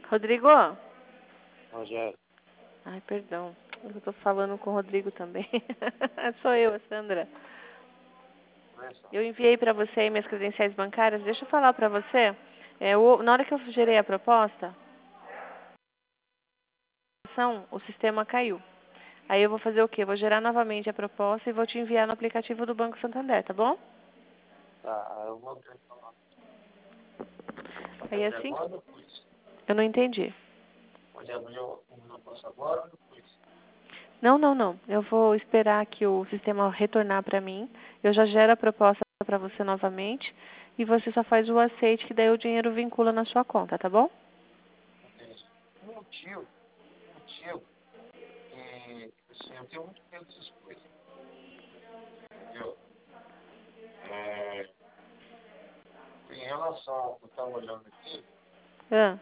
Rodrigo? Rogério. Ai, perdão. Eu tô falando com o Rodrigo também. Sou eu, a Sandra. Eu enviei para você aí minhas credenciais bancárias. Deixa eu falar para você. Na hora que eu gerei a proposta, o sistema caiu. Aí eu vou fazer o quê? Vou gerar novamente a proposta e vou te enviar no aplicativo do Banco Santander, tá bom? Tá, eu vou ver. Aí assim... Agora ou depois? Eu não entendi. Pode abrir o negócio agora ou depois? Não. Eu vou esperar que o sistema retornar para mim. Eu já gero a proposta para você novamente. E você só faz o aceite, que daí o dinheiro vincula na sua conta, tá bom? Entendi. Um motivo, que assim, eu tenho muito medo dessas coisas. Entendeu? Em relação ao que eu estava olhando aqui, Ah.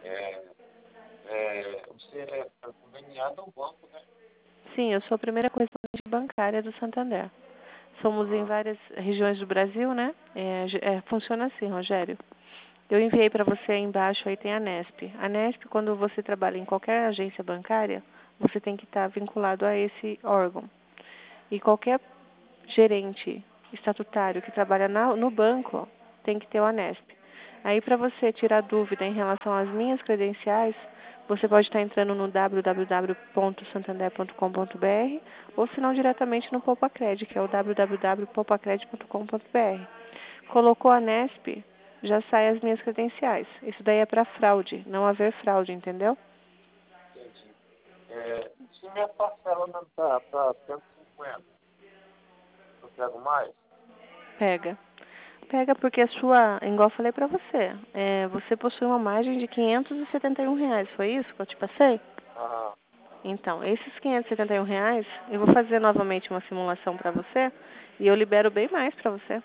você é conveniado ao banco, né? Sim, eu sou a primeira correspondente bancária do Santander. Somos em várias regiões do Brasil, né? Funciona assim, Rogério. Eu enviei para você aí embaixo, aí tem a Nesp. A Nesp, quando você trabalha em qualquer agência bancária, você tem que estar vinculado a esse órgão. E qualquer gerente estatutário que trabalha no banco tem que ter o Anesp. Aí, para você tirar dúvida em relação às minhas credenciais, você pode estar entrando no www.santander.com.br ou, se não, diretamente no Poupacred, que é o www.poupacred.com.br. Colocou a Anesp, já sai as minhas credenciais. Isso daí é para fraude, não haver fraude, entendeu? Entendi. Se minha parcela não está para 150, eu pego mais? Pega. Pega porque a sua, igual eu falei pra você, você possui uma margem de R$ 571, foi isso que eu te passei? Ah, Então, esses R$ 571, eu vou fazer novamente uma simulação pra você e eu libero bem mais pra você.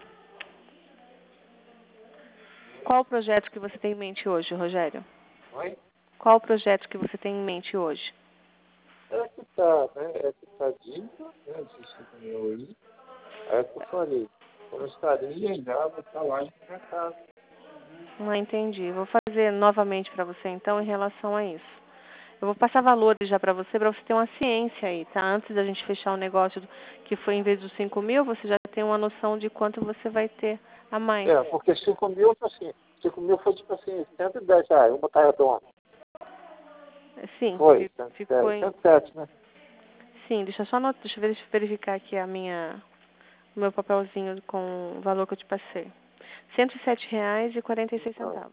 Qual o projeto que você tem em mente hoje, Rogério? oi? Qual o projeto que você tem em mente hoje? Que tá, né? Que tá dívida, né? De 5 mil aí. É que eu falei, quando eu estaria já, vou estar lá em minha casa. Não entendi. Vou fazer novamente pra você então em relação a isso. Eu vou passar valores já pra você ter uma ciência aí, tá? Antes da gente fechar o negócio que foi em vez dos 5 mil, você já tem uma noção de quanto você vai ter a mais. Porque 5 mil, assim, 5 mil foi tipo assim, R$ 110, vou botar redondo. Sim, Foi, ficou em... 107, né? Sim, deixa eu verificar aqui o meu papelzinho com o valor que eu te passei. R$ 107,46.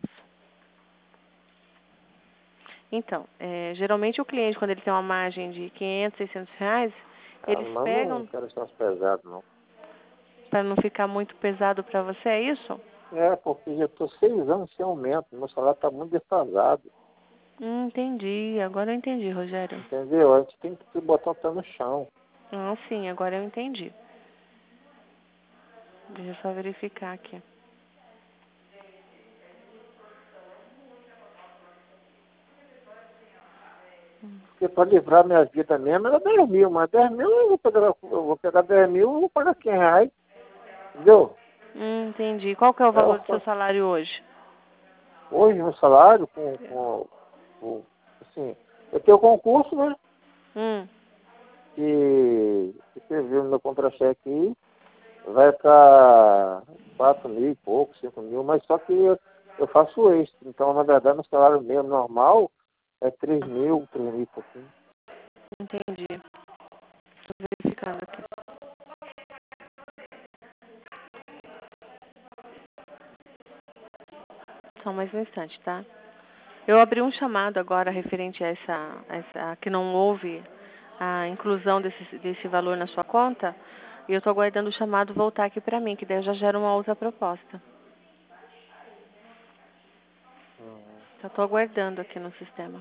Então, geralmente o cliente, quando ele tem uma margem de R$ 500, R$ 600, eles Mas não pegam quero ser pesado, não. para não ficar muito pesado para você, é isso? Porque já estou 6 anos sem aumento, meu salário está muito defasado. Entendi. Agora eu entendi, Rogério. Entendeu? A gente tem que botar o pé no chão. Sim, agora eu entendi. Deixa eu só verificar aqui. Porque para livrar minha vida mesmo era 10 mil, mas 10 mil eu vou pegar 10 mil e vou pagar R$ 100, entendeu? Entendi. Qual que é o valor do seu salário hoje? Hoje meu salário assim, eu tenho concurso, né? Que você viu no meu contra-cheque aí, vai para 4 mil e pouco, 5 mil, mas só que eu faço extra. Então, na verdade, meu salário mesmo normal é 3 mil e pouquinho. Entendi. Estou verificando aqui. Só mais um instante, tá? Eu abri um chamado agora referente a essa que não houve a inclusão desse valor na sua conta, e eu estou aguardando o chamado voltar aqui para mim, que daí eu já gero uma outra proposta. Só estou aguardando aqui no sistema.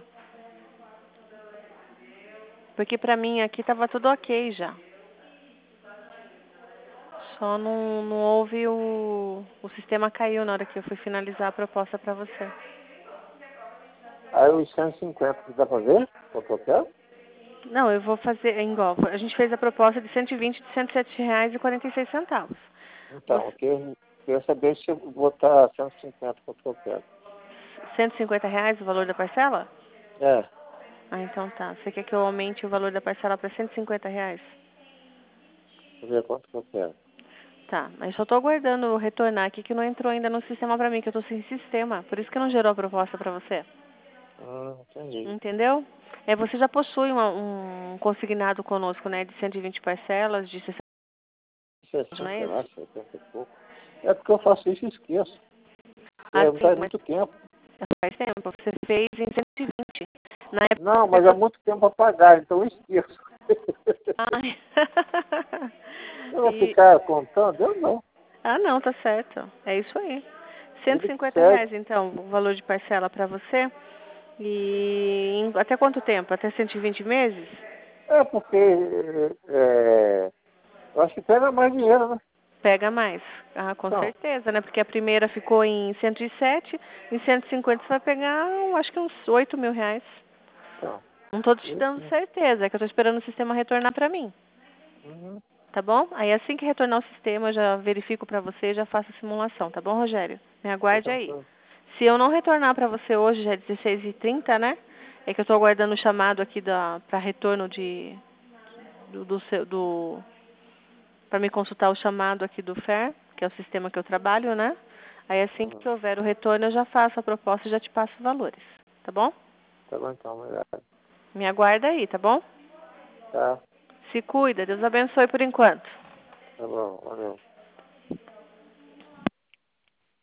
Porque para mim aqui estava tudo ok já. Só não houve o sistema caiu na hora que eu fui finalizar a proposta para você. Aí os 150, dá para ver quanto eu quero? Não, eu vou fazer igual. A gente fez a proposta de 120 de R$ 107,46. Então, eu queria saber se eu botar 150 quanto eu quero. R$ 150 o valor da parcela? É, Ah, então tá. Você quer que eu aumente o valor da parcela para R$ 150? deixa eu ver quanto que eu quero. Tá, mas só tô aguardando retornar aqui que não entrou ainda no sistema pra mim, que eu tô sem sistema. Por isso que não gerou a proposta pra você. Entendi. Entendeu? Você já possui um consignado conosco, né, de 120 parcelas, de 60, não 60, é eu isso? acho, 70 e pouco. É porque eu faço isso e esqueço. Ah, É, sim, faz mas muito tempo. faz tempo. Você fez em 120. Na época Não, você mas é muito tempo a pagar, então eu esqueço. Ai. Eu vou E... ficar contando? Eu não. Ah, não, tá certo. É isso aí. cento e Vida que cinquenta segue. reais, então, o valor de parcela pra você. E até quanto tempo? Até 120 meses? É porque eu acho que pega mais dinheiro, né? Pega mais. Ah, com Então, certeza, né? Porque a primeira ficou em 107, em 150 você vai pegar, acho que uns R$ 8.000. então. Não tô te Isso, dando né? certeza, é que eu tô esperando o sistema retornar pra mim, Uhum. tá bom? Aí assim que retornar o sistema, eu já verifico pra você e já faço a simulação, tá bom, Rogério? Me Tá aguarde aí. tranquilo. Se eu não retornar pra você hoje, já é 16h30, né? É que eu tô aguardando o chamado aqui pra retorno para me consultar o chamado aqui do FER, que é o sistema que eu trabalho, né? Aí assim que Uhum. houver o retorno, eu já faço a proposta e já te passo os valores, tá bom? Tá bom então, obrigado. Me aguarda aí, tá bom? Tá, Se cuida, Deus abençoe por enquanto. tá bom, valeu.